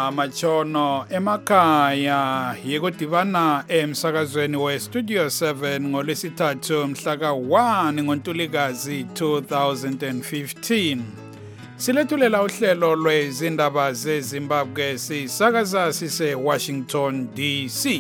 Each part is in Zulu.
machono emakhaya yekudibana emsakazweni we-Studio 7 ngolwesithathu mhla ka-1 ngoNtulikazi 2015. Silethulela uhlelo lwezindaba zeZimbabwe sisakaza sise-Washington DC.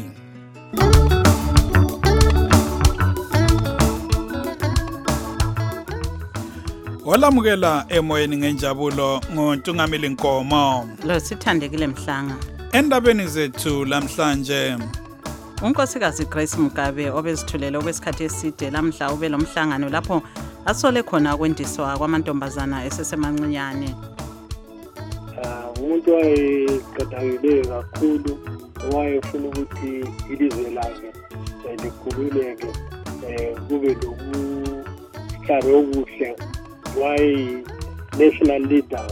Olamukela emoyeni ngenjabulo ngoNtungamili Nkomo. Lo sithandekile Mhlanga. Endabeni zethu lamhlanje, unkosikazi Grace Mugabe obezithulela okwesikhathi eside lamhla ube lo mhlangano lapho asole khona ukwendiswa kwamantombazana esesemancinyane. Umuntu wayeqedakele kakhulu wayefuna ukuthi ilizwe lakhe likhululeke kube lokuhlala okuhle. Why national leader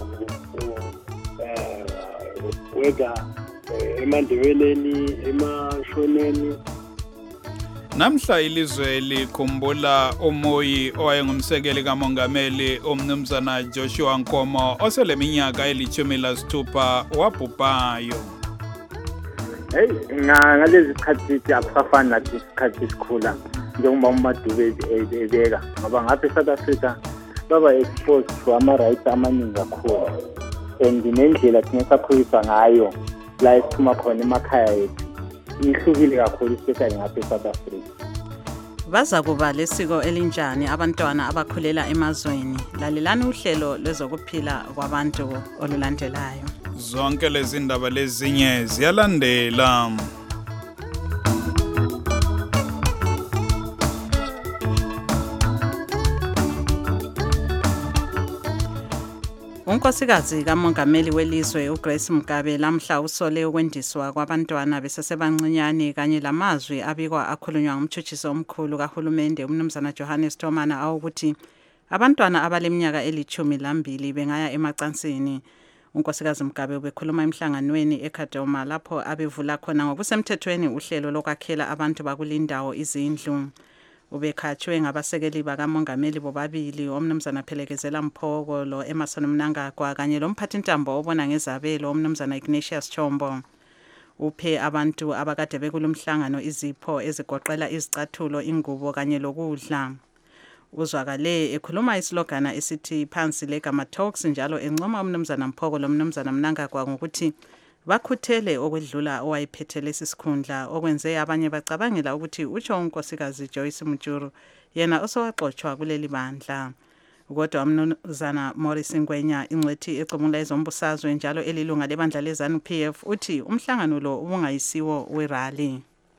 whether eMandebeleni eMashoneni. Namhla ilizwe likhumbula umoyi owayengumsekeli kamongameli umnumzana Joshua Nkomo oseleminyaka eli-16 wabhubhayo. Ngalezi sikhathi akusafani nathi isikhathi esikhula njengoba uMadube ebeka ngoba ngapha eSouth Africa baba exposed to ama-rights amaningi kakhulu and nendlela thina sakhulisa ngayo la esiphuma khona emakhaya ethu ihlukile kakhulu especially ngapha eSouth Africa. Baza kuba lesiko elinjani abantwana abakhulela emazweni? Lalelani uhlelo lwezokuphila kwabantu olulandelayo. Zonke lezi ndaba lezinye ziyalandela. Unkosikazi kamongameli welizwe uGrace Mugabe lamhla usole ukwendiswa kwabantwana besesebancinyane kanye lamazwi abikwa akhulunywa ngumtshutshisi omkhulu kahulumende umnumzana Johannes Thomana awukuthi abantwana abaleminyaka eli-12 bengaya emacansini. Unkosikazi Mugabe ubekhuluma emhlanganweni eKadoma lapho abevula khona ngokusemthethweni uhlelo lokwakhela abantu bakulindawo izindlu. Ubekhatshwe ngabasekeli bakamongameli bobabili omnumzana Phelekezela Mphoko lo Emerson Mnangagwa kanye lomphathintambo obona ngezabelo omnumzana Ignatius Chombo. Uphe abantu abakade bekulomhlangano izipho ezigoqela izicathulo, ingubo kanye lokudla. Uzwakale ekhuluma islogana esithi phansi legama talks njalo encoma umnumzana Mphoko lo mnumzana Mnangagwa ngokuthi bakhuthele okwedlula owayephethe lesisikhundla okwenze abanye bacabangela ukuthi utsho unkosikazi Joyce Mujuru yena osowaxoxwa kuleli bandla. Kodwa umnumzana Morris Ngwenya ingcwethi ecubungula ezombusazwe njalo elilunga lebandla leZANU-PF uthi umhlangano lo ubungayisiwo werally.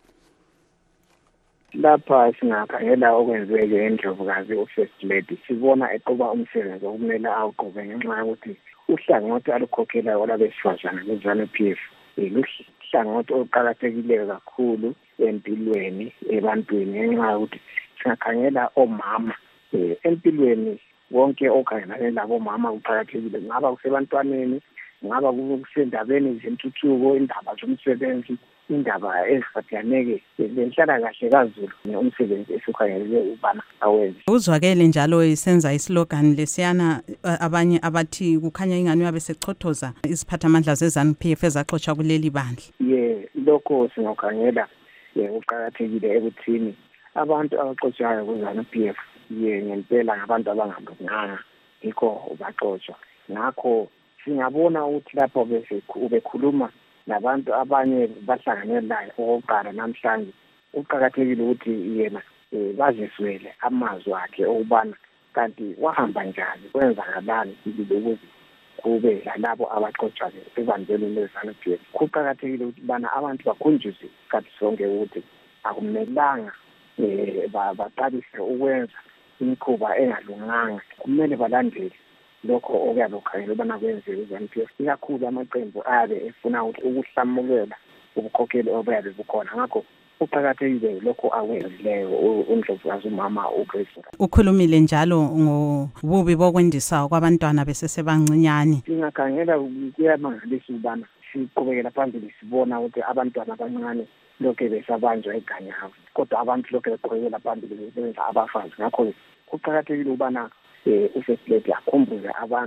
Lapha singakhangela okwenzeke eNdlovukazi uFirst Lady sibona eqoba umsebenzi okumele awuqobe ngenxa yokuthi uhlangothi alukhokhelayo olabesifazana leZANU-PF luhlangothi oluqakathekileyo kakhulu empilweni ebantwini ngenxa yokuthi singakhangela omama empilweni wonke okhangelane labomama kuqakathekile, ngaba kusebantwaneni, ngaba kusendabeni zentuthuko, indaba zomsebenzi, indaba eziphathelane lenhlalakahle kaZulu umsebenzi esukhangelele ubana awenze. Uzwakele njalo isenza islogan lesiyana abanye abathi kukhanya ingane yabe sechothoza iziphathamandla zeZANU-PF ezaxoxwa kuleli bandla. Lokho singakhangela uqakathekile ekuthini abantu abaxoxwayo kuZANU-PF ngempela ngabantu abangalunganga yikho baxoxwa. Ngakho singabona ukuthi lapho ubekhuluma nabantu abanye bahlangane naye okokuqala namhlanje uqakathekile ukuthi yena baziswele amazwi akhe okubana kanti wahamba njani kwenzakalani ukuze kube lalabo abaxoxwa ebandleni leZANU-PF. Kuqakathekile ukuthi bana abantu bakhunjuzwe isikhathi sonke ukuthi akumelanga baqalise ukwenza imikhuba engalunganga, kumele balandele lokho okuyabe kukhangela ubana kwenziwe eZANU-PF, ikakhulu amaqembu ayabe efuna ukuhlamukela ubukhokheli obuyabe bukhona. Ngakho uqakathekile lokho akwenzileyo uNdlovukazi umama uGrace. Ukhulumile njalo ngobubi bokwendisa kwabantwana besesebancinyane. Singakhangela kuyamangalisa ubana siqhubekela phambili sibona ukuthi abantwana abancane lokho besabanjwa iganyabo, kodwa abantu lokho beqhubekela phambili benza abafazi. Ngakho kuqakathekile ubana uFirst Lady akhumbuze abantu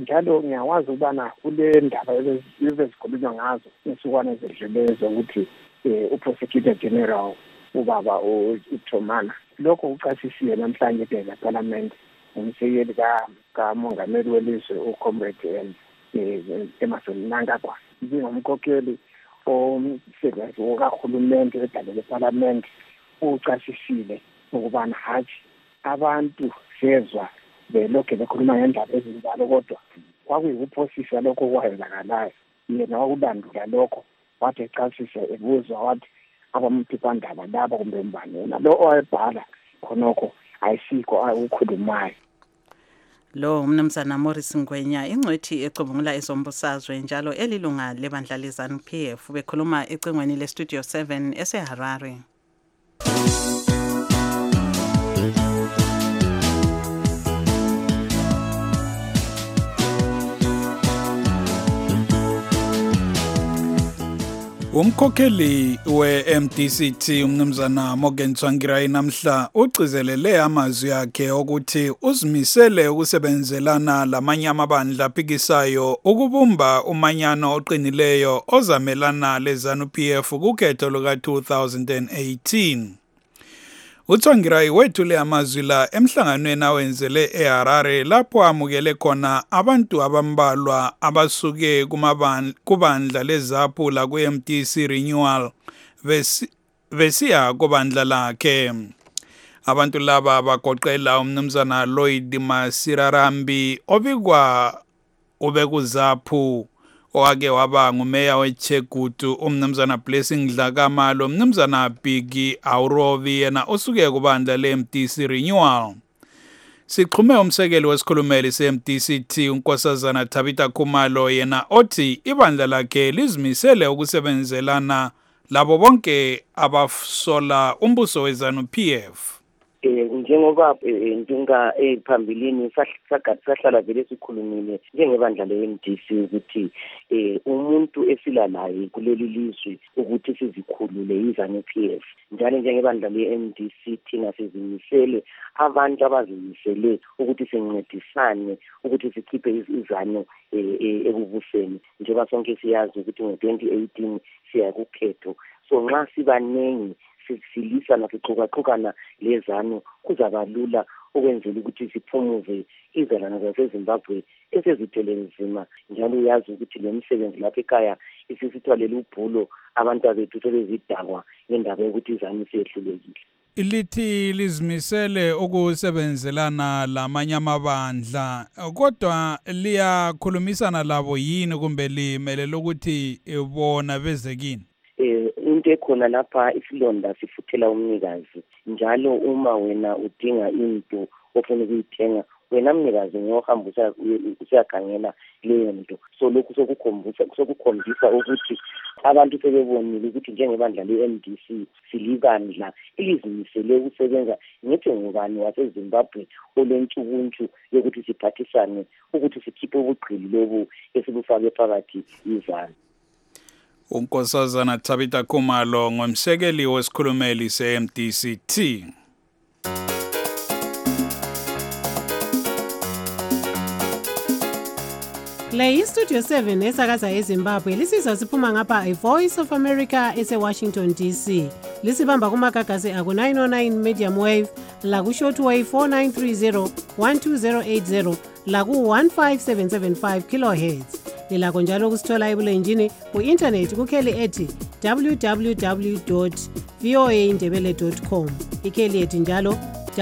njalo ngiyawazi ukubana kule ndaba ezikhulunywa ngazo insukwana ezedluleyo zokuthi uprosecutor general ubaba uThomana lokho ucasisile namhlanje phela parliament umsekeli kamongameli welizwe uComrade Emmerson Mnangagwa njengomkhokheli omsebenzi wokahulumende edale leparlament ucasisile ukubana hathi abantu sezwa belokhu bekhuluma ngendaba ezinjalo kodwa kwakuyikuphosisa lokho kwayenzakalayo yena wakulandula lokho wathi ecasisa ebuzwa wathi abamphephandaba laba kumbe mbani lo owayebhala khonokho ayisikho ukukhulumayo. Lo umnumzana Morris Ngwenya ingcwethi ecubungula ezombusazwe njalo elilunga lebandla leZANU-PF bekhuluma ecingweni leStudio 7 eseHarare. Umkhokheli we-MDCT umnumzana Morgan Tsvangirai namhla ucizelele amazwi akhe ukuthi uzimisele ukusebenzelana lamanye amabandla aphikisayo ukubumba umanyano oqinileyo ozamelana leZANU-PF kukhetho luka-2018. uTsvangirai wethule amazwi la emhlanganweni awenzele eHarare lapho amukele khona abantu abambalwa abasuke kubandla leZAPU la ku-MDC Renewal besiya kubandla lakhe. Abantu laba bagoqela umnumzana Lloyd Masirarambi obikwa ubekuZAPU owake waba ngumeya weChegutu umnumzana Blessing Dlakamalo umnumzana Biggie Aurovi yena osuke kubandla leMDC Renewal. Sixhume umsekeli wesikhulumeli seMDCT unkosazana Tabitha Khumalo yena othi ibandla lakhe lizimisele ukusebenzelana labo bonke abasola umbuso weZANU-PF. Njengoba ndinga phambilini sahlala vele sikhulumile njengebandla le-MDC ukuthi umuntu esila naye kuleli lizwe ukuthi sizikhulule iZANU-PF njalo njengebandla le-MDC thina sizimisele abantu abazimisele ukuthi sincedisane ukuthi sikhiphe iZANU ekubuseni njengoba sonke siyazi ukuthi ngo-2018 siya kukhetho so nxa sibanengi silisa nakuxhukaxhukana leZANU kuzaba lula ukwenzela ukuthi siphumuze izalana zaseZimbabwe esezithele nzima njalo uyazi ukuthi le misebenzi lapha ekhaya isisithwalela ubhulo abantu abethu sebezidakwa ngendaba yokuthi iZANU sehlulekile. Ilithi lizimisele ukusebenzelana lamanye amabandla kodwa liyakhulumisana labo yini kumbe limelele ukuthi bona beze kini? Into ekhona lapha isilonda sifuthela umnikazi njalo uma wena udinga into ofuna ukuyithenga wena mnikazi ngohamba usiyakhangela leyo nto so lokhu sokukhombisa ukuthi abantu sebebonile ukuthi njengebandla le-MDC silibandla elizimisele ukusebenza ngithi ngubani waseZimbabwe olentshukuntshu yokuthi siphathisane ukuthi sikhiphe ubugqili lobu esibufake phakathi iZANU. Unkosazana Tabitha Khumalo ngomsekeli wesikhulumeli se-MDCT. Le iStudio 7 esakaza eZimbabwe lisizwa siphuma ngapha iVoice of America eseWashington DC. Lisibamba kumagagasi aku 909 medium wave la ku shortwave 4930 12080 la ku 15775 kilohertz. Lilakho njalo kusithola ebulenjini ku-internet kukheli ethi www.voaindebele.com ikheli ethi njalo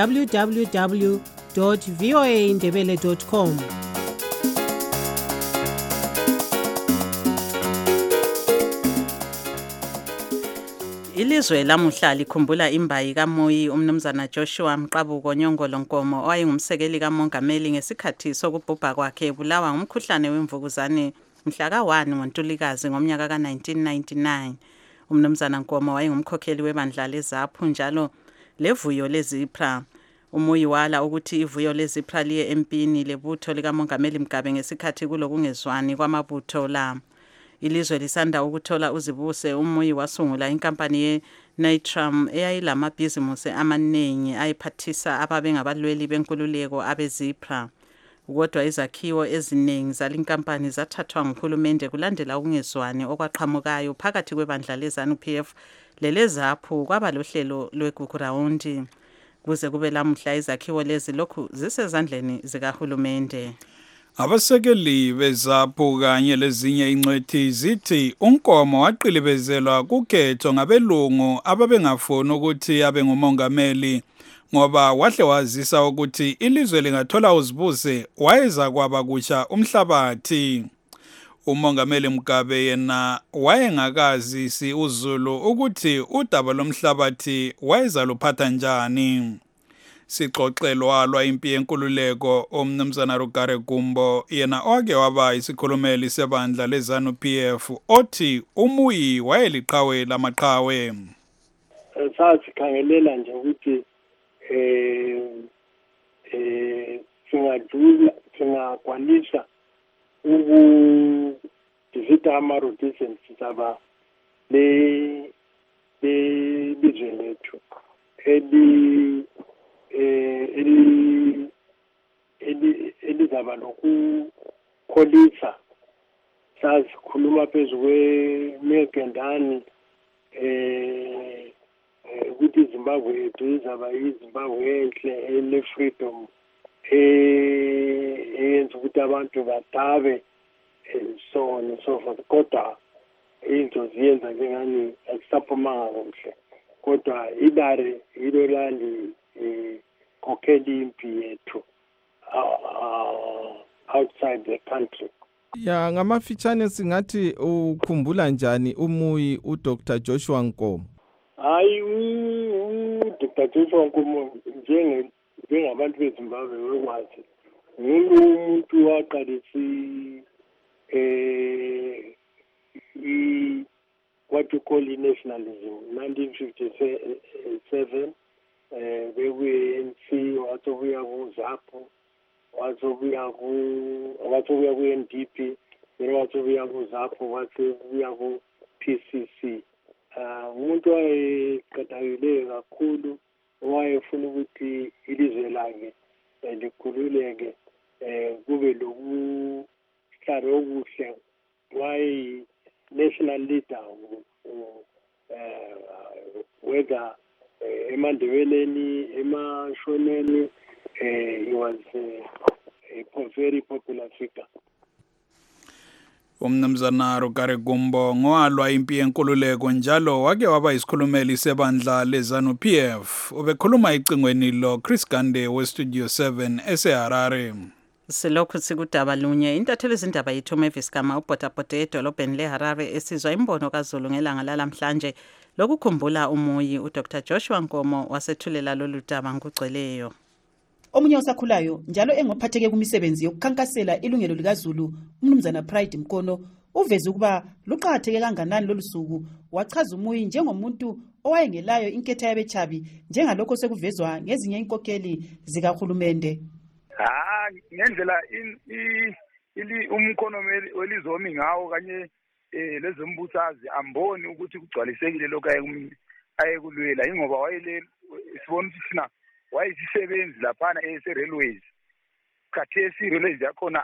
www.voaindebele.com. Ilizwe lamuhla likhumbula imbayi kaMoyi umnumzana Joshua Mqabuko Nyongolo Nkomo owayengumsekeli kamongameli ngesikhathi sokubhubha kwakhe ebulawa ngumkhuhlane wemvukuzane mhla ka-1 ngoNtulikazi ngomnyaka ka-1999. Umnumzana Nkomo wayengumkhokheli webandla leZAPU njalo levuyo leZIPRA. Umoyi wala ukuthi ivuyo leZIPRA liye empini lebutho likamongameli Mgabe ngesikhathi kulokungezwani kwamabutho la. Ilizwe lisanda ukuthola uzibuse uMoyi wasungula inkampani ye-Nitram eyayilamabhizimusi amaningi ayiphathisa ababengabalweli benkululeko abeZIPRA. kodwa izakhiwo eziningi zalinkampani zathathwa nguhulumende kulandela ukungezwani okwaqhamukayo phakathi kwebandla leZANU-PF lelezaphu kwaba lohlelo lwegugu rawundi. Kuze kube lamuhla izakhiwo lezi lokhu zisezandleni zikahulumende. Abasekeli bezaphu kanye lezinye ingcwethi zithi uNkomo waqilibezelwa kukhetho ngabelungu ababengafuni ukuthi abe ngumongameli ngoba wahle wazisa ukuthi ilizwe lingathola uzibuse wayeza kwaba kutsha umhlabathi. Umongameli Mugabe yena wayengakazi uZulu ukuthi udaba lomhlabathi wayeza luphatha njani. Sixoxelwa impi yenkululeko umnumzana Rugare Gumbo yena oke waba isikhulumeli sebandla leZANU-PF othi umuyi wayeliqhawe lamaqhawe. Sasikhangelela nje ukuthi singakwanisa ukudivida ama-rotations zaba lelizwe lethu elizaba lokukholisa. Sasikhuluma phezu kwemegendani ukuthi iZimbabwe yethu izaba iZimbabwe enhle ene-freedom eyenza ukuthi abantu batabe so on and so forth. Kodwa into ziyenza njengani akusaphumanga kuhle, kodwa idare yilo lali kokheli impi yethu outside the country. Ya ngamafitshane singathi ukhumbula njani umuyi uDr Joshua Nkomo? Hayi uDr Joshua Nkomo njengabantu beZimbabwe wekwazi umuntu waqalisa what you call nationalism 1957 bekuyi-ANC wathobuya kuZAPU wathobuya ku-NDP wathobuya kuZAPU wathobuya ku-PCC. Umuntu wayeqatakile kakhulu wayefuna ukuthi ilizwe lakhe likhululeke kube lokuhlala okuhle. Wayi-national leader whether eMandebeleni eMashoneni he was a very popular figure. Umnumzana Rugare Gumbo ngowalwa impi yenkululeko njalo wake waba isikhulumeli sebandla leZANU-PF. Ubekhuluma icingweni lo Chris Gande weStudio 7 eseHarare. Selokhu sikudaba lunye intatheli izindaba yethu Mavis Gama ubhotabhode edolobheni leHarare esizwa imbono kaZulu ngelanga lalamhlanje lokukhumbula umuyi uDr Joshua Nkomo wasethulela lolu daba ngugcweleyo. Omunye osakhulayo njalo engophatheke kumisebenzi yokukhankasela ilungelo likaZulu umnumzana Pride Mkono uveze ukuba luqhatheke kanganani lolusuku wachaza umuyi njengomuntu owayengelayo inketha yabechabi njengalokho sekuvezwa ngezinye inkokeli zikahulumende. Ngendlela umkhono welizomi ngawo kanye lezombusazi amboni ukuthi kugcwalisekile lokho ayekulwela ingoba wayele sibona ukuthi sina wayisisebenzi laphana ese-railways. Khathesi i-railways yakhona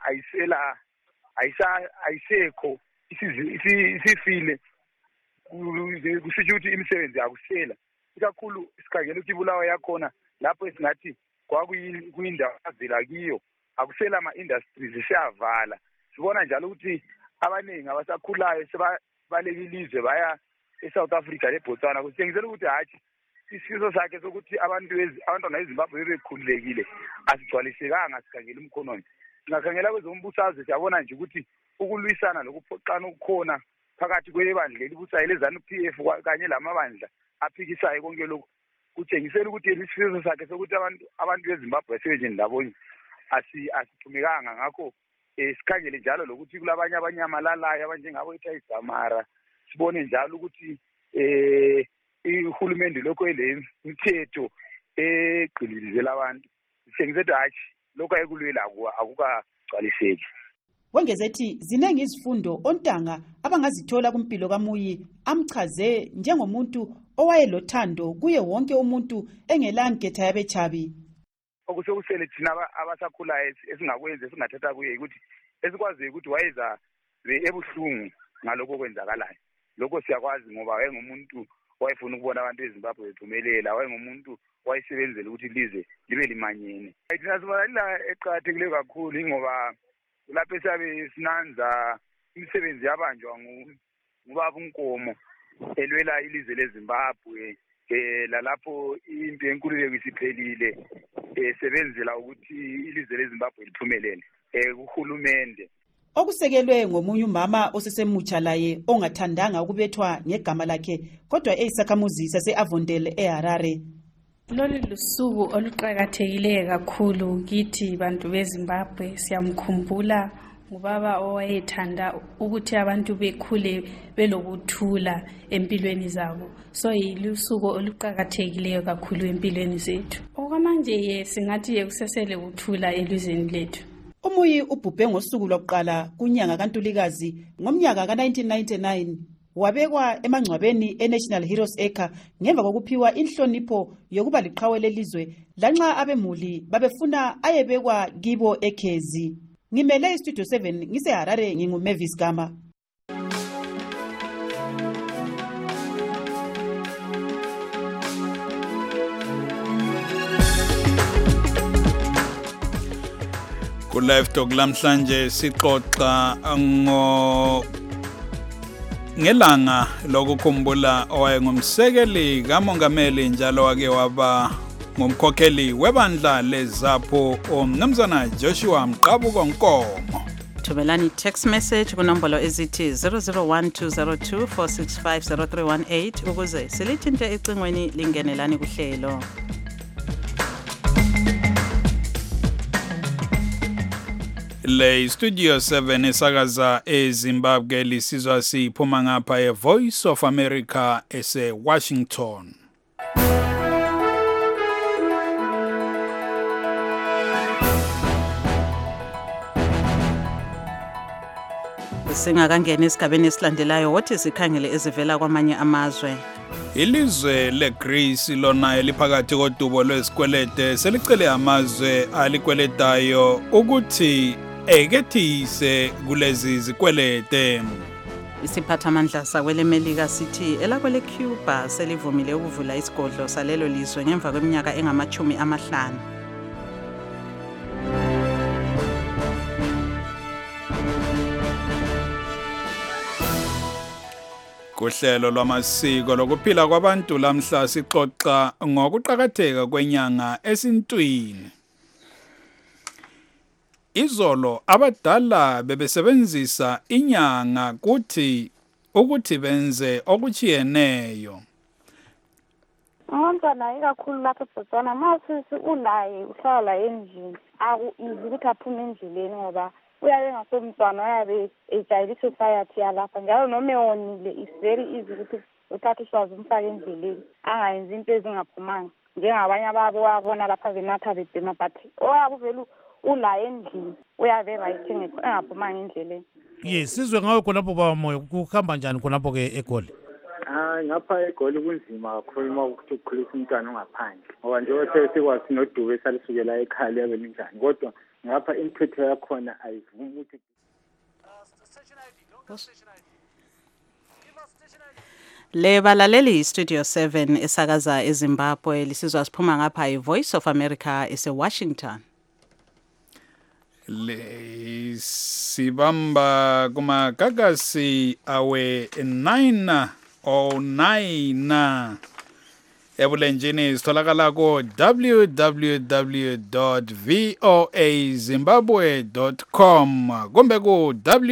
ayisekho isifile kusitsho ukuthi imisebenzi yakusela ikakhulu sikhangela ukuthi iBulawayo yakhona lapho esingathi kwakuyindawo avela kiyo akusela ama-industries siyavala. Sibona njalo ukuthi abaningi abasakhulayo sebalekilizwe baya eSouth Africa leBotswana kusitshengisa ukuthi hatshi isifiso sakhe sokuthi abantwana beZimbabwe bebekhululekile asigcwalisekanga sikhangela umkhononi. Singakhangela kwezombusazwe siyabona nje ukuthi ukulwisana lokuphoqana ukukhona phakathi kwebandla elibusayo leZANU-PF kanye lamabandla aphikisayo konke lokhu kutshengisela ukuthi isifiso sakhe sokuthi abantu beZimbabwe basebenze ndawonye asithumekanga. Ngakho sikhangele njalo lokuthi kulabanye abanyamalalayo abanjengabo eThayisamara sibone njalo ukuthi ihulumende lokho imithetho egqilizela abantu sitshengisa ukuthi hatshi lokho ayekulwela akukagcwaliseki. Wengeze ethi zinengi izifundo ontanga abangazithola kumpilo kamuyi amchaze njengomuntu owayelothando kuye wonke umuntu engelanketha yabechabi. okusekusele thina abasakhulayo esingakwenza esingathatha kuye ukuthi esikwaziyo ukuthi wayeza ebuhlungu ngalokho okwenzakalayo. Lokho siyakwazi ngoba wayengumuntu wayefuna ukubona abantu eZimbabwe bephumelela, wayengumuntu wayesebenzela ukuthi lize libe limanyene. Thina sibona eqakathekile kakhulu ngoba lapho siyabe sinanza imisebenzi yabanjwa ngubaba uNkomo elwela ilizwe leZimbabwe, lalapho into yenkululeko isiphelile, sebenzela ukuthi ilizwe leZimbabwe liphumelele kuhulumende. Okusekelwe ngomunye umama osesemutsha laye ongathandanga ukubethwa ngegama lakhe kodwa eyisakhamuzi sase-Avondale eHarare. Lolu lusuku oluqakathekileyo kakhulu kithi bantu beZimbabwe. Siyamkhumbula ubaba owayethanda ukuthi abantu bekhule belokuthula empilweni zabo. So yilusuku oluqakathekileyo kakhulu empilweni zethu. Okwamanje singathi kusesele ukuthula elizweni lethu. Umuyi ubhubhe ngosuku lokuqala kunyanga kaNtulikazi ngomnyaka ka-1999. Wabekwa emangcwabeni eNational Heroes Acre ngemva kokuphiwa inhlonipho yokuba liqhawe lelizwe lanxa abemuli babefuna ayebekwa kibo eKhezi. Ngimele iStudio 7 ngiseHarare, nginguMavis Gama. Ku-Live Talk lamhlanje sixoxa ngelanga lokukhumbula owayengumsekeli kamongameli njalo wake waba ngumkhokheli webandla leZAPU uMnumzana Joshua Mqabuko Nkomo. Thumelani text message kunombolo ezithi 0012024650318 ukuze silithinte ecingweni lingenelani kuhlelo. Le Studio 7 esakaza eZimbabwe lisizwa siphuma ngapha eVoice of America ese-Washington. Singakangena esigabeni esilandelayo wothi sikhangele ezivela kwamanye amazwe. Ilizwe leGreece lona eliphakathi kodubo lwesikwelede selicele amazwe alikweletayo ukuthi ekethise kulezi zikwelede. Isiphathamandla sakwele Melika sithi elakwele Cuba selivumile ukuvula isigodlo salelo lizwe ngemva kweminyaka engama-50. Kuhlelo lwamasiko lokuphila kwabantu lamhla sixoxa ngokuqhakatheka kwenyanga esintwini. Izolo abadala bebesebenzisa inyanga ukuthi benze okuchiyeneyo. Ngomntwana ikakhulu lapha eBotswana masisi ulaye uhlala endlini aku-easy ukuthi aphume endleleni ngoba uyabe ngasomntwana uyabe ejayele i-society yalapha njalo noma ewonile it's very easy ukuthi uthathe uswazi umfake endleleni angayenzi into ezingaphumanga njengabanye ababo wabona lapha benatha bedema but oyabe vele ulaye endlini uyabe right engaphumanga endleleni. Yes, sizwe ngawe khonapho baba Moyo kuhamba njani khonapho ke eGoli? Ngapha eGoli kunzima kakhulu uma ukuthi ukhulisa umntwana ongaphandle ngoba njengoba sekwazi nodubo esalusukela ekhaya liyabe linjani kodwa ngapha imithetho yakhona ayivumi ukuthi Le balaleli Studio 7 esakaza eZimbabwe lisizwa siphuma ngapha iVoice of America ese-Washington. Le sibamba kumagagasi awe 909 ebulenjini sitholakala ku www.voazimbabwe.com kumbe ku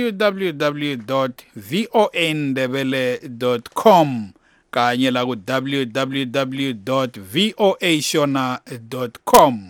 www.voandebele.com kanye la ku www.voashona.com.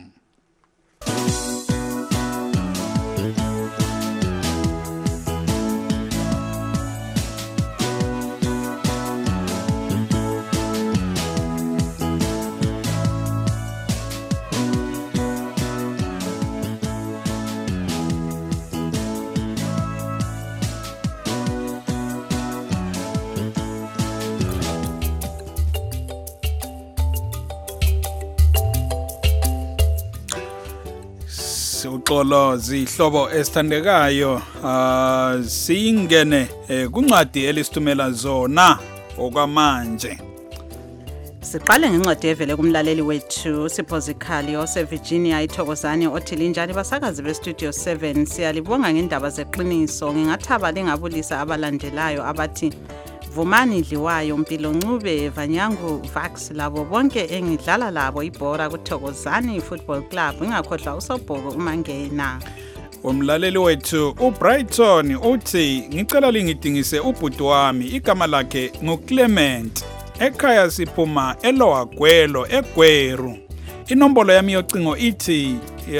Yes, uxolo zihlobo esithandekayo singene kuncwadi elisithumela zona okwamanje. Siqale ngencwadi evele kumlaleli wethu Siphozikhali oseVirginia ithokozani othi linjani basakazi bestudio 7 siyalibonga ngendaba zeqiniso ngingathaba lingabulisa abalandelayo abathi Vumani Dliwayo Mpilo Ncube Vanyangu Vax labo bonke engidlala labo ibhora kuThokozani Football Club ngakhohlwa uSobhoko uMangena. Umlaleli wethu uBrighton uthi ngicela lingidingise ubhuti wami igama lakhe nguClement ekhaya siphuma eLowagwelo eGweru. Inombolo yami yocingo ithi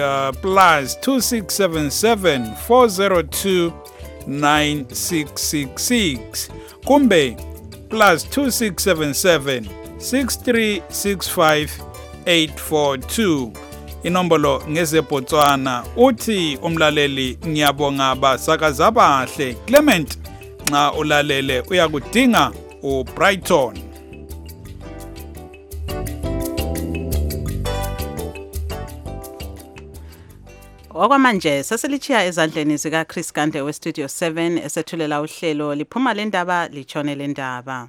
+2677 402 9666 kumbe +2677 6365 842. Inombolo ngezebotswana uthi umlaleli ngiyabonga basakaza bahle Clement nxa ulalele uyakudinga uBrighton. Okwamanje sesilichiya ezandleni zika Chris Gande we Studio 7 esethulela uhlelo liphuma lendaba lichone lendaba.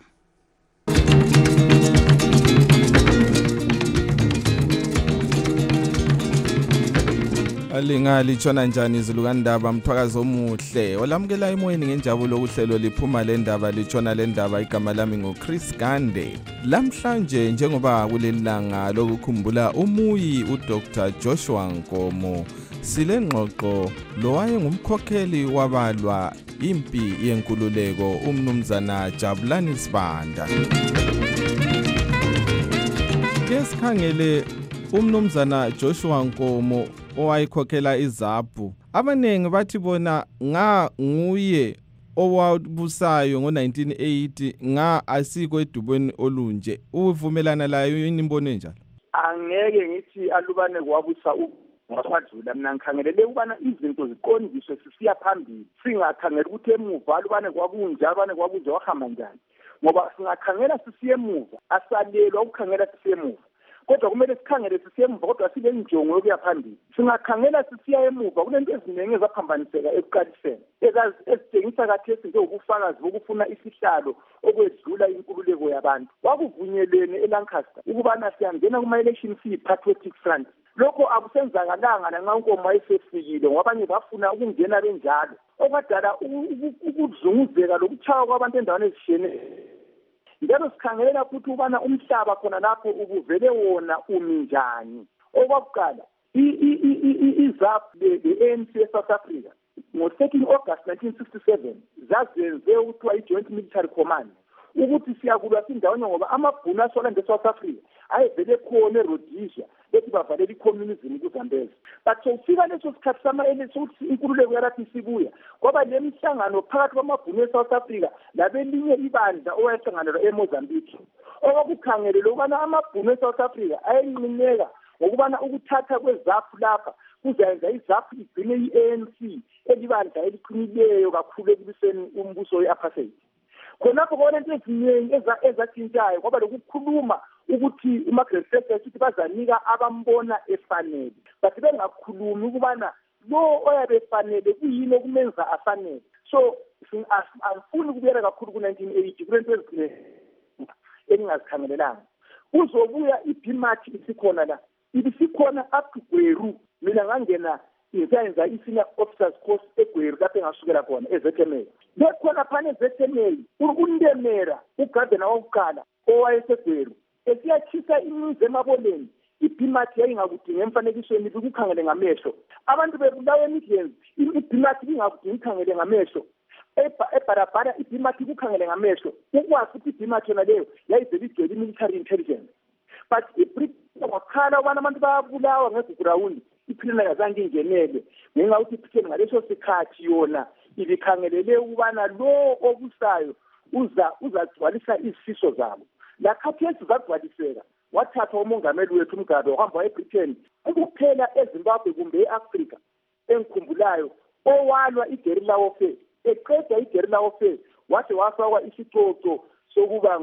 Alingali chona njani izilukandaba mthwakazi omuhle olamukela emoyeni ngenjabulo kuhlelo liphuma lendaba lichona lendaba igama lami ngoChris Gande. Lamhlanje njengoba kulelanga lokukhumbula umuyi uDr Joshua Nkomo silengxoxo lo wayengumkhokheli wabalwa impi yenkululeko umnumzana Jabulani Sibanda. Kesikhangele umnumzana Joshua Nkomo owayikhokhela iZAPU. Abanengi bathi bona nguye owabusayo ngo1980 asiko edubweni olunje. Uvumelana layo yini imbono enjalo? Angeke ngithi alubane kwabusa ngwasadlula mina ngikhangelele ukubana izinto ziqondiswe sisiya phambili singakhangela ukuthi emuva alubane kwakunjalo alubane kwakunje wahamba njani ngoba singakhangela sisiye emuva asalelwa ukukhangela sisiye emuva kodwa kumele sikhangele sisiye emuva kodwa sibe njongo yokuya phambili. Singakhangela sisiya emuva kunento eziningi ezaphambaniseka ekuqaliseni ezitshengisa kathesi njengobufakazi bokufuna isihlalo okwedlula inkululeko yabantu. Wakuvunyelene eLancaster ukubana siyangena kuma-election siyi-patriotic front. Lokho akusenzakalanga nanxa uNkomo wayesefikile ngabanye bafuna ukungena benjalo okwadala ukuzunguzeka lokuchawa kwabantu endaweni ezishiyeneyo. Njalo sikhangelela futhi ukubana umhlaba khona lapho ubuvele wona umi njani. Okwakuqala iZAPU le-ANC eSouth Africa ngo-13 August 1967 zazenze ukuthiwa i-Joint Military Command ukuthi siyakulwa sindawonye ngoba amabhunu asolanda eSouth Africa ayevele khona eRhodesia bethi bavalele i-communism kuZambezi. But sokufika leso sikhathi sokuthi inkululeko yalapho isibuya kwaba le mihlangano phakathi kwamabhunu eSouth Africa labelinye ibandla owayehlanganelwa eMozambique. Okwakukhangelelwe ukubana amabhunu eSouth Africa ayenqineka ngokubana ukuthatha kweZAPU lapha kuzayenza iZAPU igcine i-ANC elibandla eliqinileyo kakhulu ekubiseni umbuso we-apartheid. Khonapho kubona into eziningi ezatshintshayo kwaba lokukhuluma ukuthi uMargaret Thatcher sithi bazanika abambona efanele but bengakhulumi ukubana lo oyabe efanele kuyini okumenza afanele. So angifuni ukubuyela kakhulu ku-1980 kulento eziningi engingazikhangelelanga. Uzobuya iBMAT isikhona la ibisikhona up to Gweru. Mina ngangena ngisayenza i-senior officers course eGweru lapho engasukela khona eZethemela. Bekhona phana eZethemela uNdemera uGavana wokuqala owayesegweru esiyachisa imizi emaboleni. iBMAT yayingakudinga emfanekisweni bikukhangele ngamehlo. Abantu bebulawa eMidlands iBMAT ingakudinga ikhangele ngamehlo. Ebarabara iBMAT kukhangele ngamehlo. Ukwazi ukuthi iBMAT yona leyo yayivele igcwele military intelligence. But iBritain wakhala ubana abantu bayabulawa ngeground iPhilena yazange ingenele ngenxa ukuthi iPhilena ngaleso sikhathi yona ibikhangelele ukubana lo obusayo uzagcwalisa izifiso zabo. Lakhathesi zagcwaliseka wathatha umongameli wethu uMgabe wahamba eBritain ukuphela eZimbabwe kumbe eAfrika engikhumbulayo owalwa iGuerrilla warfare. Eqeda iGuerrilla warfare wathi wafakwa isicoco sokuba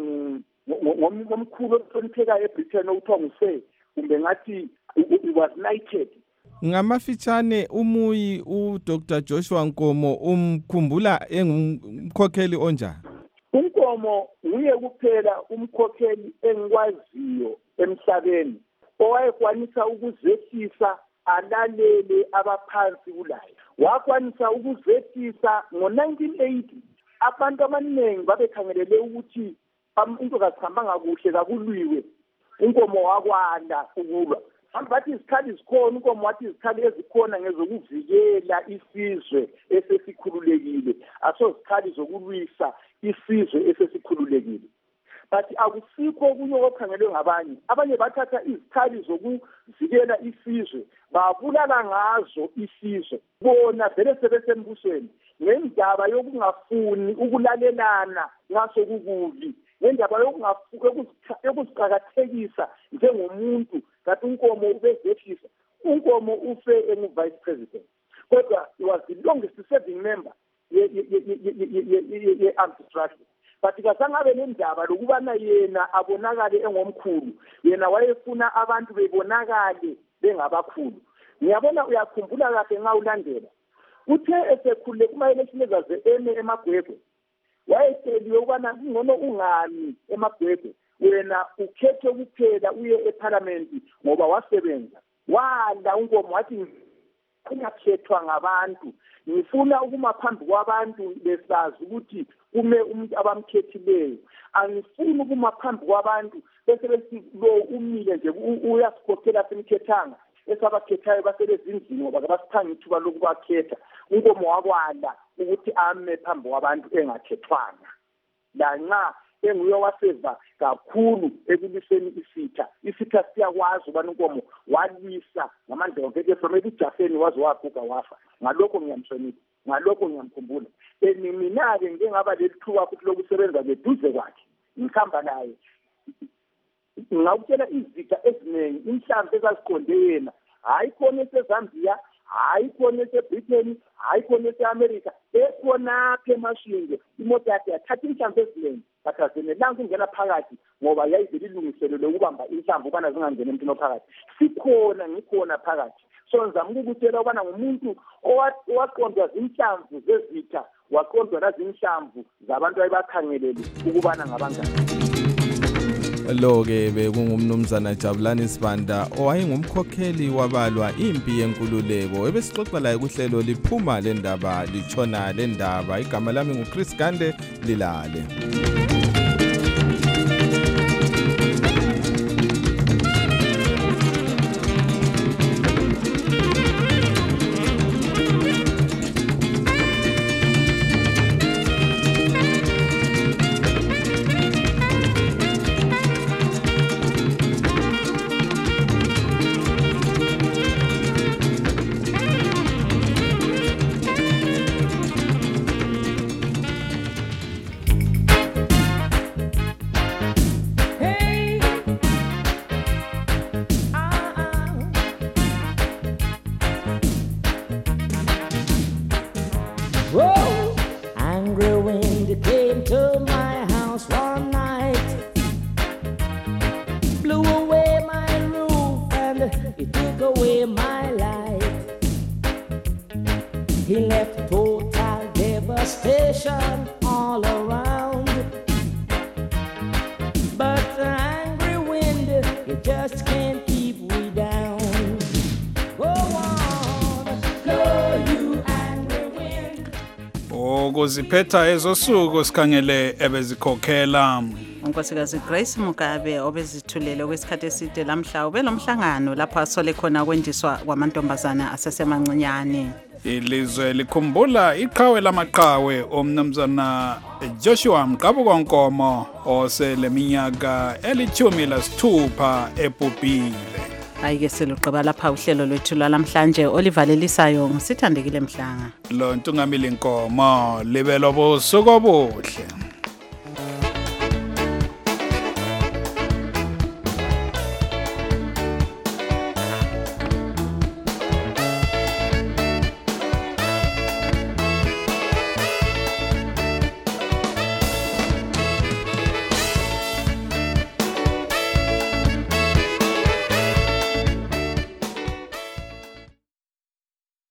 ngomkhulu ohloniphekayo eBritain okuthiwa nguSay kumbe ngathi it was knighted. Ngamafitshane umuyi uDr Joshua Nkomo umkhumbula engumkhokheli onjani? uNkomo uye kuphela umkhokheli engikwaziyo emhlabeni owayekwanisa ukuzethisa alalele abaphansi kulayo. Wakwanisa ukuzethisa ngo-1980 abantu abaningi babekhangelele ukuthi into kazihambanga kuhle kakulwiwe. uNkomo wakwanda ukulwa. Bathi izikhali zikhona, uNkomo wathi izikhali ezikhona ngezokuvikela isizwe esesikhululekile, asozikhali zokulwisa isizwe esesikhululekile. Bathi akusikho okunye okukhangelwe ngabanye. Abanye bathatha izikhali zokuvikela isizwe babulala ngazo isizwe. Bona vele sebesembusweni ngendaba yokungafuni ukulalelana ngaso kukubi, ngendaba yokuziqakathekisa njengomuntu. Kanti uNkomo ubezehlisa. uNkomo ufe engu-vice president, kodwa he was the longest serving member ye-armed structure. But kasangabe nendaba lokubana yena abonakale engomkhulu, yena wayefuna abantu bebonakale bengabakhulu. Ngiyabona uyakhumbula kahle nxa ulandela. Uthe esekhulule kuma-election ezaze eme eMagwegwe, wayetsheliwe ukubana ngcono ungami eMagwegwe, wena ukhethe kuphela uye eParliament ngoba wasebenza. Wala uNkomo wathi kungakhethwa ngabantu, ngifuna ukuma phambi kwabantu besazi ukuthi kume umuntu abamkhethileyo. Angifuni ukuma phambi kwabantu bese bethi lo umile nje uyasikhokhela simkhethanga, esabakhethayo baselezindlini ngoba abasithanga ithuba lokubakhetha. uNkomo wakwala ukuthi ame phambi kwabantu engakhethwanga. Lanxa enguye waseva kakhulu ekulwiseni isitha siyakwazi ubani uNkomo walwisa ngamandla onke from ekujafeni waze waguga wafa. Ngalokho ngiyamhlonipha, ngalokho ngiyamkhumbula. Mina-ke ngike ngaba lelithuba futhi lokusebenza beduze kwakhe, ngihamba naye. Ngawutshela iziga eziningi, inhlamvu ezaziqonde yena, hayi khona eseZambia, hayi khona eseBritain, hayi khona ese-America, ekhonapha eMashinge. Imoto yakhe yathatha inhlamvu eziningi, bakazenelanga ukungena phakathi ngoba yayivele ilungiselelwe ukubamba inhlamvu ukubana zingangeni emntwini ophakathi. Sikhona, ngikhona phakathi. So ngizama ukukutshela ukubana ngumuntu owaqondwa zinhlamvu zezitha, waqondwa nazinhlamvu zabantu ayebakhangelele ukubana ngabangani. Lo-ke bekungumnumzana Jabulani Sibanda owayengumkhokheli wabalwa impi yenkululeko. Ebesixoxa laye kuhlelo liphuma le ndaba litshona le ndaba. Igama lami nguChris Gande, lilale. Whoa! Angry wind came to my house one night, blew away my roof and it took away my light. He left total devastation all around, but the angry wind, it just can't keep me down. Go on, blow you angry wind. Ukuziphetha ezosuku sikhangele ebezikhokhela unkosikazi Grace Mugabe obezithulele kwesikhathi eside lamhla ubelomhlangano lapho asole khona kwendiswa kwamantombazana asesemancinyane. Ilizwe likhumbula iqhawe lamaqhawe omnumzana Joshua Mqabuko Nkomo oseleminyaka 16 ebhubhile. Ayike seluqaba lapha uhlelo lwethu lamhlanje olivalelisayo ngisithandekile Mhlanga. Lo Ntungamili Nkomo libelo bosuku obuhle.